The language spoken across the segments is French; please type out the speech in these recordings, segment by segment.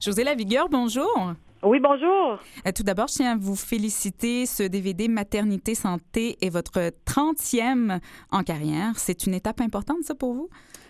José Lavigueur, bonjour. Oui, bonjour. Tout d'abord, je tiens à vous féliciter. Ce DVD Maternité Santé est votre 30e en carrière. C'est une étape importante, ça, pour vous?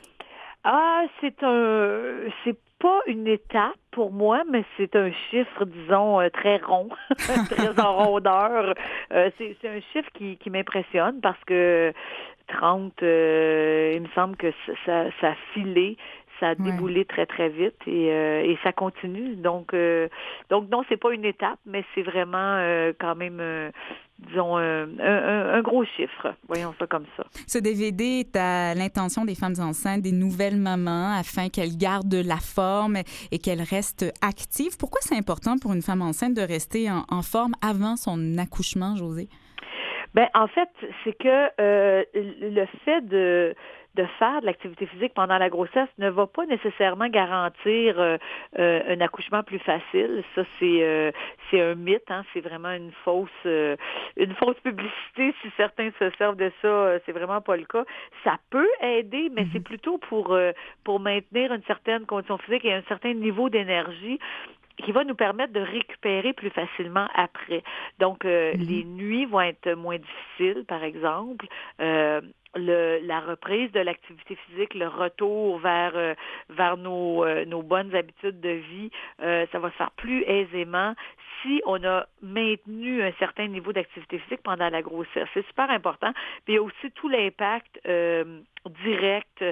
C'est pas une étape pour moi, mais c'est un chiffre, disons, très rond, très en rondeur. C'est un chiffre qui m'impressionne parce que 30, il me semble que ça a filé. Ça a Ouais. déboulé très, très vite et ça continue. Donc non, c'est pas une étape, mais c'est vraiment quand même, disons, un gros chiffre. Voyons ça comme ça. Ce DVD est à l'intention des femmes enceintes, des nouvelles mamans, afin qu'elles gardent la forme et qu'elles restent actives. Pourquoi c'est important pour une femme enceinte de rester en forme avant son accouchement, José? Ben en fait, c'est que le fait de faire de l'activité physique pendant la grossesse ne va pas nécessairement garantir un accouchement plus facile. Ça, c'est un mythe, hein. C'est vraiment une fausse publicité. Si certains se servent de ça, c'est vraiment pas le cas. Ça peut aider, mais c'est plutôt pour maintenir une certaine condition physique et un certain niveau d'énergie qui va nous permettre de récupérer plus facilement après. Donc, les nuits vont être moins difficiles, par exemple. La reprise de l'activité physique, le retour vers nos bonnes habitudes de vie, ça va se faire plus aisément si on a maintenu un certain niveau d'activité physique pendant la grossesse. C'est super important. Puis il y a aussi tout l'impact direct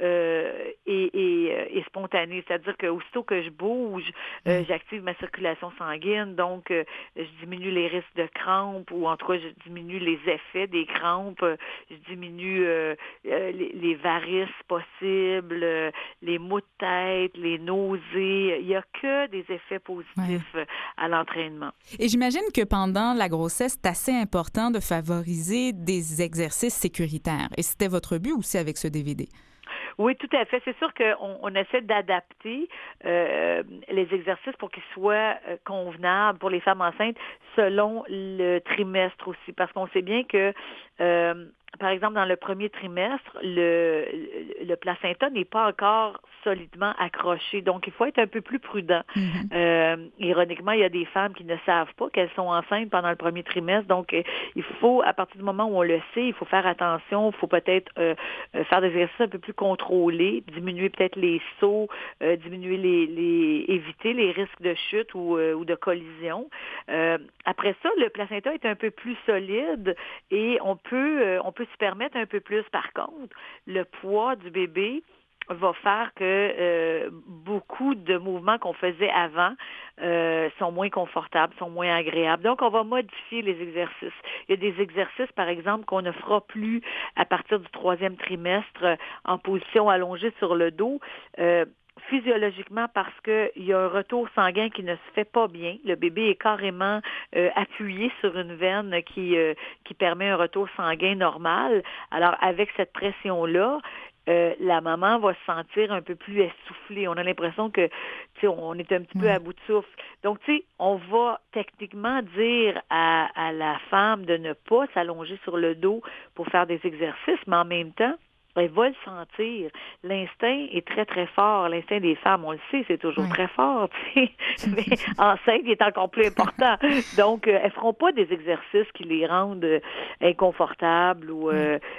et spontané. C'est-à-dire que aussitôt que je bouge, j'active ma circulation sanguine, donc je diminue les risques de crampes ou en tout cas je diminue les effets des crampes, je diminue les varices possibles, les maux de tête, les nausées. Il n'y a que des effets positifs à l'entraînement. Et j'imagine que pendant la grossesse, c'est assez important de favoriser des exercices sécuritaires. Et c'était votre but aussi avec ce DVD? Oui, tout à fait. C'est sûr qu'on essaie d'adapter les exercices pour qu'ils soient convenables pour les femmes enceintes selon le trimestre aussi. Parce qu'on sait bien que, par exemple, dans le premier trimestre, le placenta n'est pas encore solidement accroché. Donc, il faut être un peu plus prudent. Ironiquement, il y a des femmes qui ne savent pas qu'elles sont enceintes pendant le premier trimestre. Donc, il faut, à partir du moment où on le sait, il faut faire attention. Il faut peut-être faire des exercices un peu plus contrôlés, diminuer peut-être les sauts, éviter les risques de chute ou de collision. Après ça, le placenta est un peu plus solide et on peut se permettre un peu plus. Par contre, le poids du bébé va faire que beaucoup de mouvements qu'on faisait avant sont moins confortables, sont moins agréables. Donc, on va modifier les exercices. Il y a des exercices, par exemple, qu'on ne fera plus à partir du 3e trimestre en position allongée sur le dos. Physiologiquement parce qu'il y a un retour sanguin qui ne se fait pas bien. Le bébé est carrément appuyé sur une veine qui permet un retour sanguin normal. Alors, avec cette pression-là, la maman va se sentir un peu plus essoufflée. On a l'impression que, tu sais, on est un petit peu à bout de souffle. Donc, tu sais, on va techniquement dire à la femme de ne pas s'allonger sur le dos pour faire des exercices, mais en même temps, elle va le sentir. L'instinct est très, très fort. L'instinct des femmes, on le sait, c'est toujours très fort, tu sais. Mais enceinte, il est encore plus important. Donc, elles feront pas des exercices qui les rendent inconfortables ou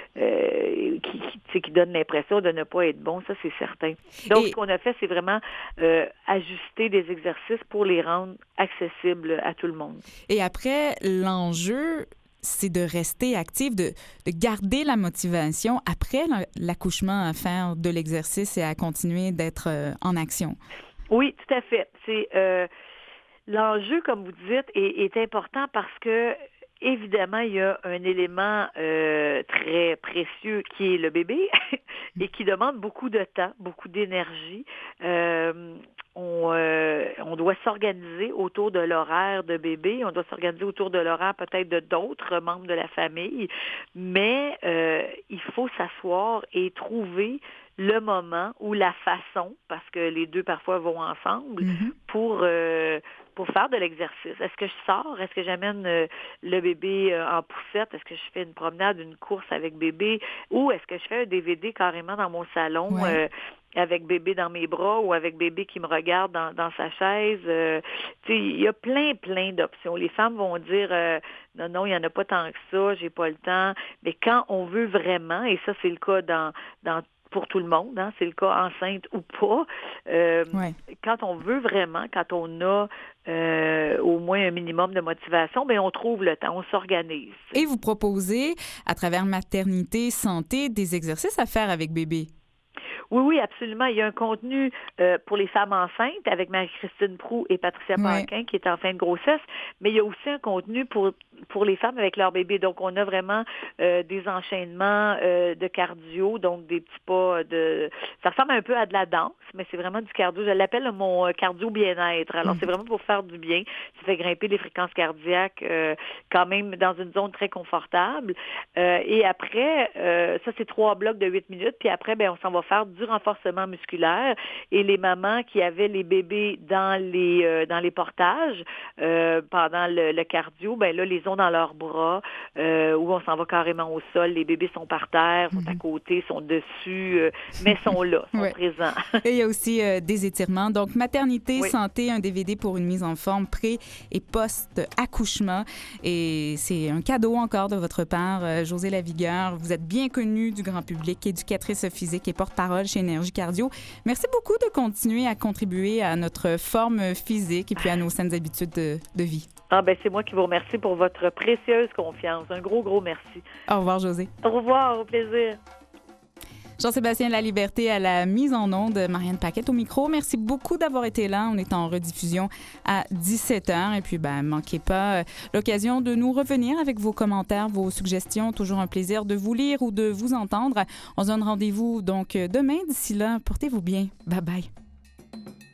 qui donnent l'impression de ne pas être bons. Ça, c'est certain. Donc, ce qu'on a fait, c'est vraiment ajuster des exercices pour les rendre accessibles à tout le monde. Et après, l'enjeu, c'est de rester active, de garder la motivation après l'accouchement à faire de l'exercice et à continuer d'être en action. Oui, tout à fait. C'est l'enjeu, comme vous dites, est important parce que évidemment, il y a un élément très précieux qui est le bébé et qui demande beaucoup de temps, beaucoup d'énergie. On doit s'organiser autour de l'horaire de bébé, on doit s'organiser autour de l'horaire peut-être de d'autres membres de la famille, mais il faut s'asseoir et trouver le moment ou la façon, parce que les deux parfois vont ensemble, pour faire de l'exercice. Est-ce que je sors? Est-ce que j'amène le bébé en poussette? Est-ce que je fais une promenade, une course avec bébé? Ou est-ce que je fais un DVD carrément dans mon salon avec bébé dans mes bras ou avec bébé qui me regarde dans sa chaise. Il y a plein d'options. Les femmes vont dire non, il n'y en a pas tant que ça, j'ai pas le temps. Mais quand on veut vraiment, et ça c'est le cas pour tout le monde, hein, c'est le cas enceinte ou pas, quand on veut vraiment, quand on a au moins un minimum de motivation, bien, on trouve le temps, on s'organise. Et vous proposez, à travers Maternité Santé, des exercices à faire avec bébé. Oui, absolument. Il y a un contenu pour les femmes enceintes avec Marie-Christine Proulx et Patricia Paquin qui est en fin de grossesse, mais il y a aussi un contenu pour les femmes avec leur bébé. Donc, on a vraiment des enchaînements de cardio, donc des petits pas ça ressemble un peu à de la danse, mais c'est vraiment du cardio. Je l'appelle mon cardio bien-être. Alors, c'est vraiment pour faire du bien. Ça fait grimper les fréquences cardiaques quand même dans une zone très confortable. Et après, ça, c'est 3 blocs de 8 minutes. Puis après, on s'en va faire du renforcement musculaire. Et les mamans qui avaient les bébés dans les portages pendant le cardio, là, les ont dans leurs bras, où on s'en va carrément au sol. Les bébés sont par terre, sont à côté, sont dessus, mais sont là, sont présents. Et il y a aussi des étirements. Donc, Maternité Santé, un DVD pour une mise en forme pré- et post-accouchement. Et c'est un cadeau encore de votre part, Josée Lavigueur. Vous êtes bien connue du grand public, éducatrice physique et porte-parole chez Énergie Cardio. Merci beaucoup de continuer à contribuer à notre forme physique et puis à nos saines habitudes de vie. C'est moi qui vous remercie pour votre précieuse confiance. Un gros merci. Au revoir, Josée. Au revoir, au plaisir. Jean-Sébastien Laliberté à la mise en onde, Marianne Paquette au micro. Merci beaucoup d'avoir été là. On est en rediffusion à 17h. Et puis, manquez pas l'occasion de nous revenir avec vos commentaires, vos suggestions. Toujours un plaisir de vous lire ou de vous entendre. On se donne rendez-vous donc demain. D'ici là, portez-vous bien. Bye bye.